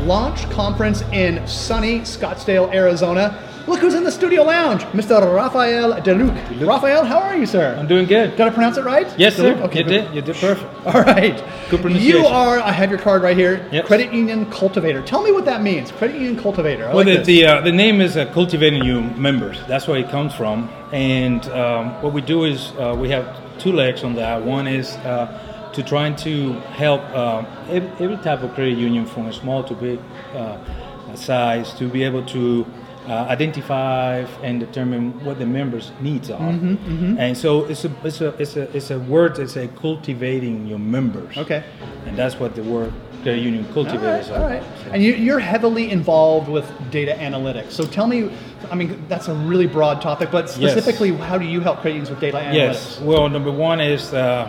launch conference in sunny Scottsdale, Arizona. Look who's in the studio lounge, Mr. Raphael Deluc. Raphael, how are you, sir? I'm doing good. Did I pronounce it right? Yes, sir. Okay, You did perfect. All right. Good pronunciation. I have your card right here, Yes. Credit Union Cultivator. Tell me what that means, Credit Union Cultivator. The name is Cultivating You Members. That's where it comes from. And what we do is we have two legs on that. One is to trying to help every type of credit union from small to big size to be able to identify and determine what the members' needs are, and so it's a word that say cultivating your members. Okay, and that's what the word credit union cultivators are. All right, and you're heavily involved with data analytics. So tell me, I mean, that's a really broad topic, but specifically, how do you help credit unions with data analytics? Yes, well, number one is for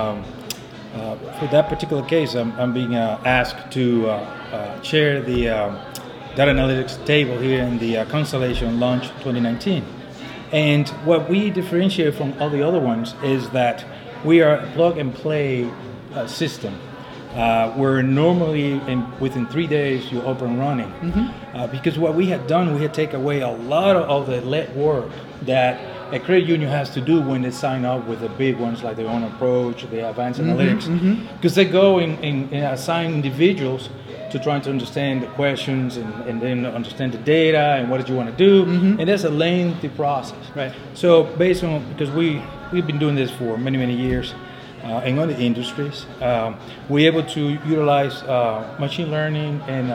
that particular case, I'm being asked to chair the data analytics table here in the Constellation Launch 2019. And what we differentiate from all the other ones is that we are a plug and play system. We're normally within 3 days you're up and running. Because what we had done, we had taken away a lot of the lead work that a credit union has to do when they sign up with the big ones like the Own Approach, the Advanced Analytics. Because they go and assign individuals to trying to understand the questions and then understand the data and what did you want to do, and that's a lengthy process. Right. So based on, because we've been doing this for many years in other industries, we're able to utilize machine learning and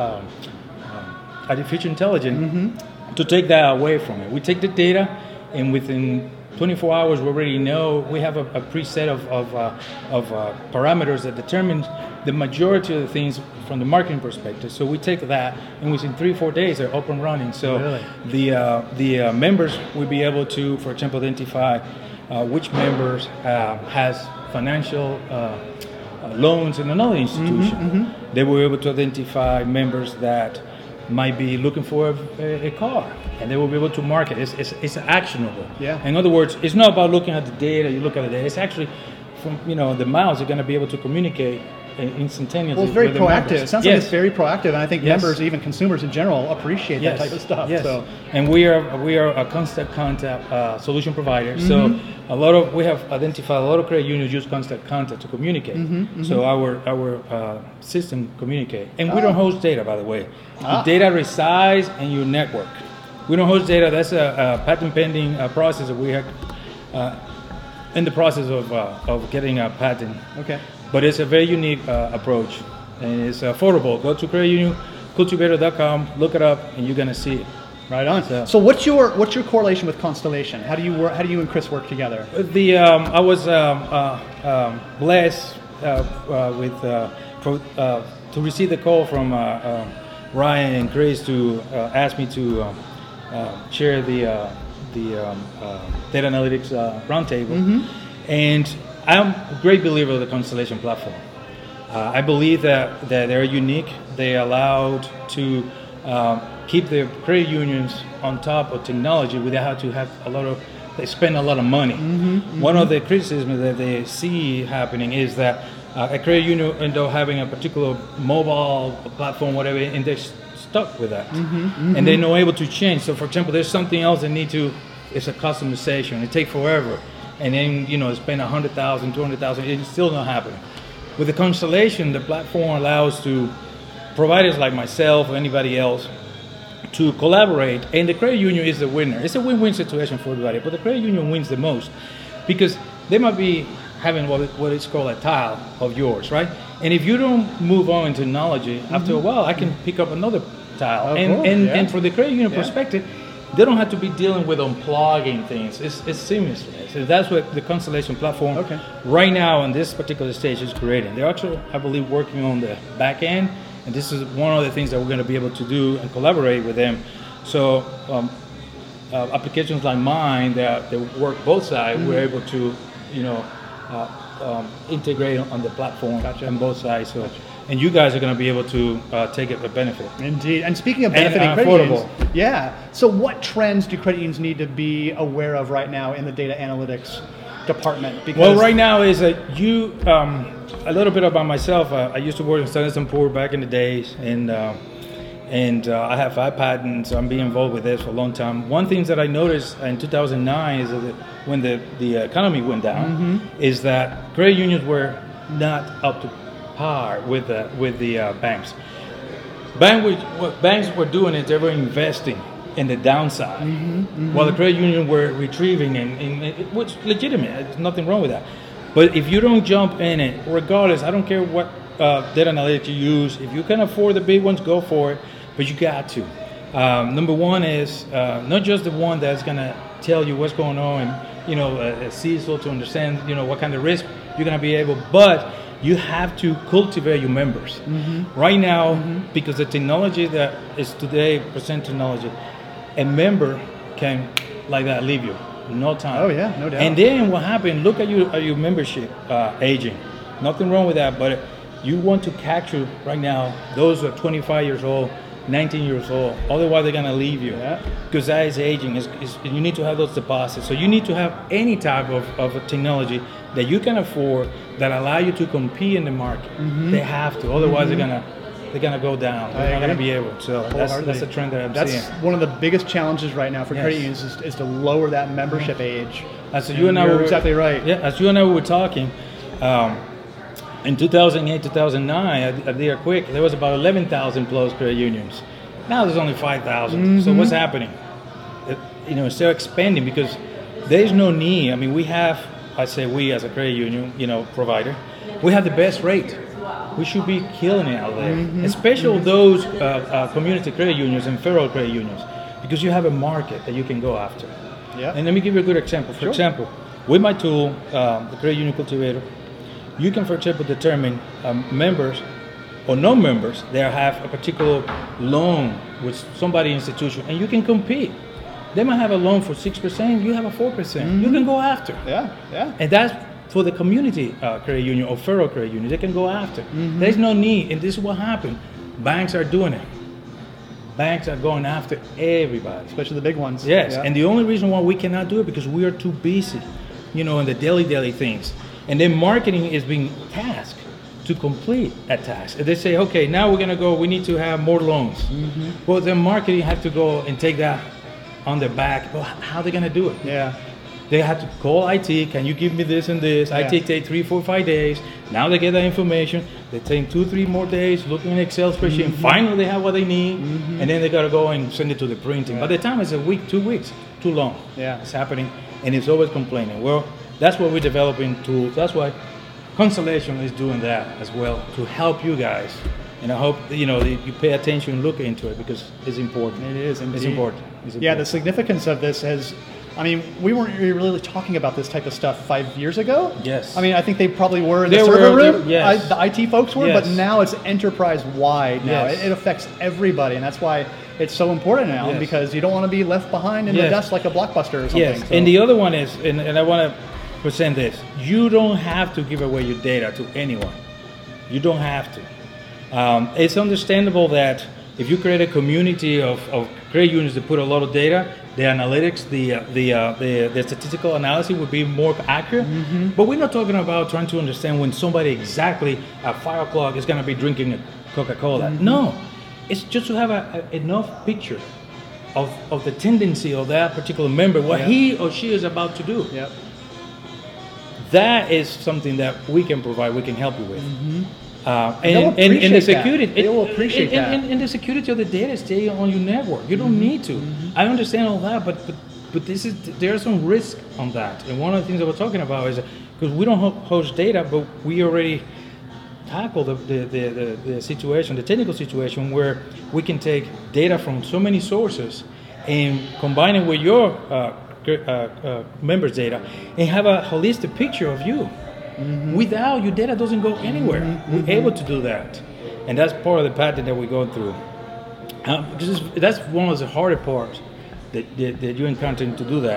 artificial intelligence to take that away from it. We take the data, and within 24 hours we already know, we have a preset of parameters that determines the majority of the things from the marketing perspective. So we take that, and within 3-4 days they're up and running. So the members will be able to, for example, identify which members has financial loans in another institution. They were able to identify members that might be looking for a car, and they will be able to market. It's actionable. Yeah. In other words, it's not about looking at the data. You look at the data. It's actually from the miles are going to be able to communicate instantaneously. Well, it's very with the proactive. members. It sounds like it's very proactive, and I think Yes. members, even consumers in general, appreciate that type of stuff. Yes. So. And we are a constant contact solution provider. So we have identified a lot of credit unions use constant contact to communicate. So our system communicate, and we don't host data, by the way. The data resides in your network. We don't host data. That's a patent pending process that we have in the process of getting a patent. Okay. But it's a very unique approach, and it's affordable. Go to creditunioncultivator.com, look it up, and you're gonna see it. Right on. So what's your correlation with Constellation? How do you work? How do you and Chris work together? I was blessed to receive the call from Ryan and Chris to ask me to chair the data analytics roundtable, and I'm a great believer of the Constellation platform. I believe that they're unique. They allowed to keep the credit unions on top of technology without having to have they spend a lot of money. One of the criticisms that they see happening is that a credit union end up having a particular mobile platform, whatever, and they're stuck with that. And they're not able to change. So, for example, there's something else they need to, it's a customization. It takes forever. And then, spend $100,000, $200,000, it's still not happening. With the Constellation, the platform allows to providers like myself or anybody else to collaborate, and the credit union is the winner. It's a win-win situation for everybody, but the credit union wins the most because they might be having what is called a tile of yours, right? And if you don't move on in technology, after a while, I can pick up another tile. And from the credit union perspective, they don't have to be dealing with unplugging things. It's seamless. So that's what the Constellation platform right now on this particular stage is creating. They're actually, I believe, working on the back end, and this is one of the things that we're going to be able to do and collaborate with them. So applications like mine that work both sides, we're able to, integrate on the platform on both sides. So. And you guys are going to be able to take a benefit. Indeed. And speaking of benefiting credit unions, so what trends do credit unions need to be aware of right now in the data analytics department? Because Well, right now is that a little bit about myself. I used to work in Standard & Poor's back in the days, and I have 5 patents. I'm being involved with this for a long time. One thing that I noticed in 2009 is that when the economy went down, is that credit unions were not up to par with the banks. What banks were doing is they were investing in the downside, while the credit union were retrieving, and it was legitimate. There's nothing wrong with that. But if you don't jump in it, regardless, I don't care what data analytics you use. If you can afford the big ones, go for it. But you got to. Number one is not just the one that's gonna tell you what's going on, and a CISO to understand what kind of risk you're gonna be able, but you have to cultivate your members. Right now, because the technology that is today, percent technology, a member can like that leave you in no time. Oh yeah, no doubt. And then what happened? Look at your membership aging. Nothing wrong with that, but you want to capture right now those who are 25 years old, 19 years old. Otherwise, they're gonna leave you because that is aging. You need to have those deposits. So you need to have any type of a technology that you can afford that allow you to compete in the market. They have to. Otherwise, they're gonna go down. They're not gonna be able. So that's the trend that I'm seeing. That's one of the biggest challenges right now for credit unions is to lower that membership age. As you and I were exactly right. Yeah, as you and I were talking. In 2008, 2009, I did a quick, there was about 11,000 plus credit unions. Now there's only 5,000. So what's happening? It's still expanding because there's no need. I mean, we have, I say we as a credit union, provider, we have the best rate. We should be killing it out there, especially those community credit unions and federal credit unions, because you have a market that you can go after. Yeah. And let me give you a good example. For example, with my tool, the Credit Union Cultivator, you can, for example, determine members or non-members that have a particular loan with somebody institution, and you can compete. They might have a loan for 6%, you have a 4%. You can go after. Yeah. And that's for the community credit union or federal credit union. They can go after. There's no need, and this is what happened. Banks are doing it. Banks are going after everybody, Especially the big ones. Yes, Yeah. and the only reason why we cannot do it because we are too busy, in the daily things. And then marketing is being tasked to complete a task. And they say, okay, now we're gonna go, we need to have more loans. Well, then marketing have to go and take that on their back. Well, how are they gonna do it? Yeah. They have to call IT, can you give me this and this? Yeah. IT take 3, 4, 5 days. Now they get that information. They take 2, 3 more days looking in Excel spreadsheet. And finally they have what they need. And then they gotta go and send it to the printing. By the time it's a week, 2 weeks, too long. Yeah. It's happening and it's always complaining. Well, that's what we're developing tools. That's why Constellation is doing that as well to help you guys. And I hope you pay attention and look into it because it's important. It is indeed. It's important. Yeah, the significance of this we weren't really talking about this type of stuff 5 years ago. Yes. I think they probably were in They the were, server room. yes. The IT folks were, Yes. but now it's enterprise-wide now. Yes. It affects everybody, and that's why it's so important now Yes. because you don't want to be left behind in the Yes. dust like a Blockbuster or something. Yes, So- and the other one is, and I want to present this, you don't have to give away your data to anyone. You don't have to. It's understandable that if you create a community of credit unions that put a lot of data, the analytics, the statistical analysis would be more accurate. But we're not talking about trying to understand when somebody exactly at 5 o'clock is going to be drinking a Coca-Cola. No, it's just to have enough picture of the tendency of that particular member, what he or she is about to do. Yep. That is something that we can provide, we can help you with. they'll And the appreciate security, that. They will appreciate that. And the security of the data stay on your network. You don't need to. I understand all that, but there are some risk on that. And one of the things that we're talking about is because we don't host data, but we already tackle the situation, the technical situation where we can take data from so many sources and combine it with your members' data and have a holistic picture of you. Without your data doesn't go anywhere. We're able to do that, and that's part of the pattern that we're going through. Because that's one of the harder parts that you're encountering to do that.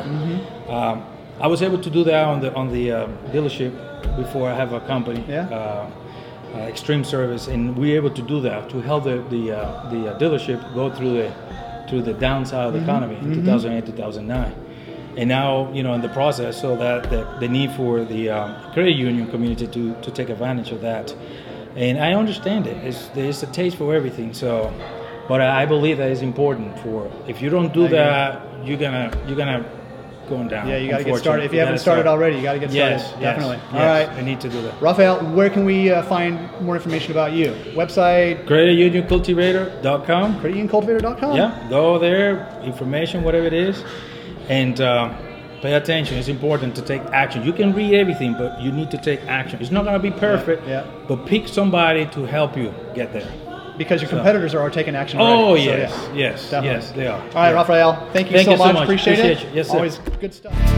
I was able to do that on the dealership before I have a company, Extreme Service, and we're able to do that to help the dealership go through the downside of the economy in 2008, 2009. And now, in the process, so that the need for the credit union community to take advantage of that. And I understand it. There's a taste for everything. So, but I believe that is important for, if you don't do that, you're gonna going down. Yeah, you got to get started. If you haven't started already, you got to get started. Yes, definitely. Yes, all right, I need to do that. Rafael, where can we find more information about you? Website? CreditUnionCultivator.com. CreditUnionCultivator.com. Yeah, go there. Information, whatever it is, and pay attention. It's important to take action. You can read everything, but you need to take action. It's not going to be perfect, but pick somebody to help you get there. Because your competitors are taking action already. Oh, yes, yes, definitely. yes, they are. All right, Rafael, thank you so much. Appreciate it. Yes, sir. Always good stuff.